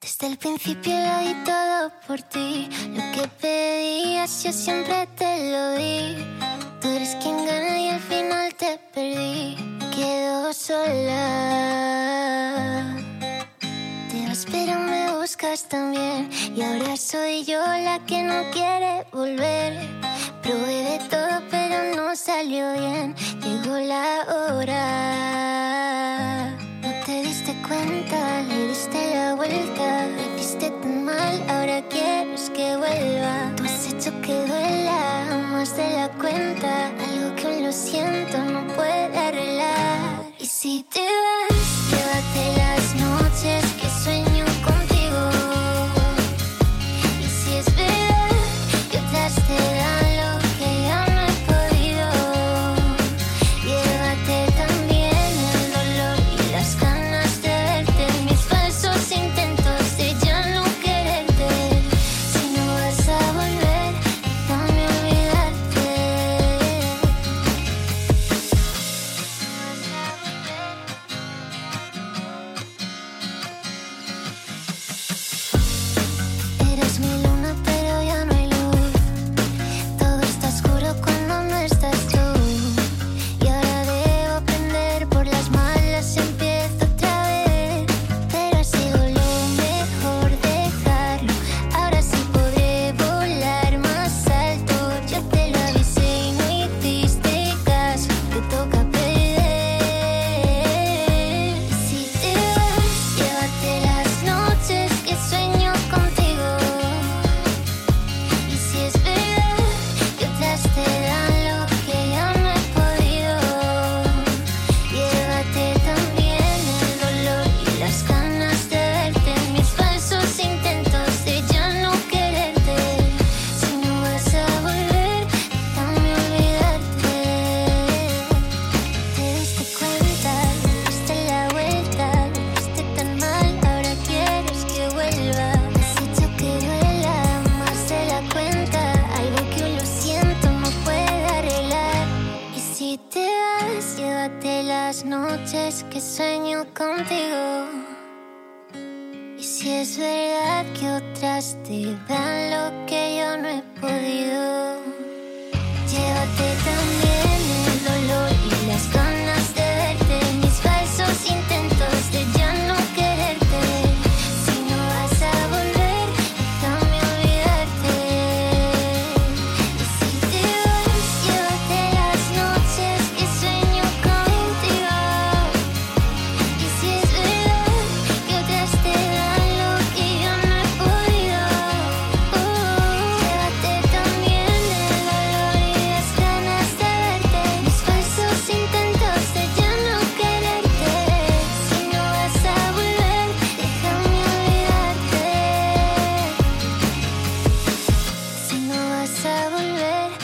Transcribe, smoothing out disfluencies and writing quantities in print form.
Desde el principio lo di todo por ti. Lo que pedías yo siempre te lo di. Tú eres quien gana y al final te perdí. Quedo sola. Te vas pero me buscas también. Y ahora soy yo la que no quiere volver. Probé de todo pero no salió bien. Llegó la hora. No te diste cuenta, le diste la vuelta. Me hiciste tan mal, ahora quieres que vuelva. Tú has hecho que duela más de la cuenta. Algo que aún lo siento no puede arreglar. Y si te vas, llévate las noches que sueño contigo. Y si es verdad que otras te dan lo que yo no he podido, llévate también el dolor y las ganas de verte, mis falsos intentos de ya no quererte. Si no vas a volver, déjame olvidarte. Eres mi luna pero ya no hay luz. Todo está oscuro cuando no estás tú. Y ahora debo aprender, por las malas empiezo otra vez. Pero ha sido lo mejor dejarlo. Ahora sí podré volar más alto. Yo te lo avisé y no hiciste caso. Te toca perder. Si te vas, llévate las noches que sueño contigo. Y si es verdad que otras te dan lo que yo no he podido, llévate también el dolor y las ganas de verte, mis falsos intentos de ya no quererte. Si no vas a volver, déjame olvidarte. Te diste cuenta, le diste la vuelta. Lo hiciste tan mal, ahora quieres que vuelva. Has hecho que duela más de la cuenta. Algo que hoy lo siento no puede arreglar. Y si te vas, llévate las noches que sueño contigo. Y si es verdad que otras te dan lo que yo no he podido, llévate también el dolor y las ganas de verte, mis falsos intentos de ya no quererte. Si no vas a volver, déjame olvidarte. Y si te vas, llévate las noches que sueño contigo. Y si es verdad que otras te dan lo que yo no he podido, llévate también el dolor y las ganas de verte, mis falsos intentos de ya no quererte. Si no vas a volver, déjame olvidarte. Si no vas a volver,